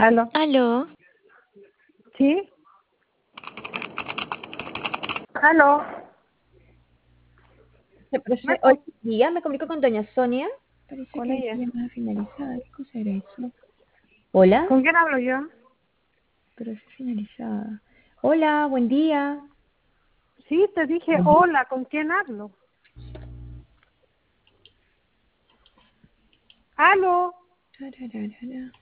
¿Aló? Aló, ¿Sí? ¿Aló? Hola, día, me comunico con doña Sonia. Parece Con que hay ella. llamada finalizada. ¿Qué cosa era eso? Hola, ¿Con quién hablo yo? pero es finalizada. Hola, buen día. Sí, te dije hola, ¿con quién hablo? ¿Aló? Tararara.